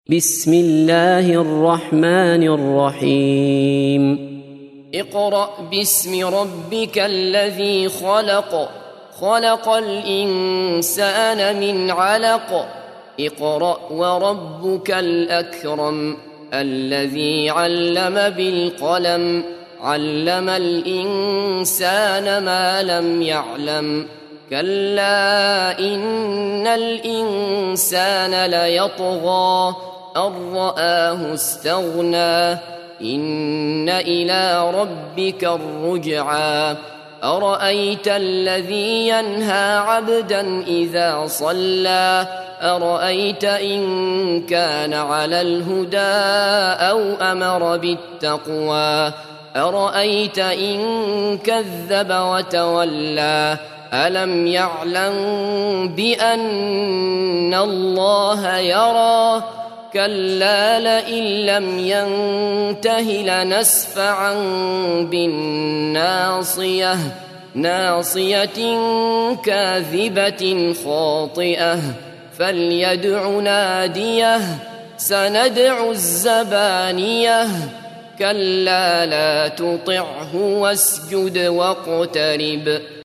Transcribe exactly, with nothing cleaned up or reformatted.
بسم الله الرحمن الرحيم اقرأ باسم ربك الذي خلق خلق الإنسان من علق اقرأ وربك الأكرم الذي علم بالقلم علم الإنسان ما لم يعلم كلا إن الإنسان ليطغى أن رآه استغنى إن إلى ربك الرجعى أرأيت الذي ينهى عبدا إذا صلى أرأيت إن كان على الهدى أو أمر بالتقوى أرأيت إن كذب وتولى ألم يعلم بأن الله يرى كلا لئن لم ينته لنسفعا بالناصية ناصية كاذبة خاطئة فليدع ناديه سندع الزبانية كلا لا تطعه واسجد واقترب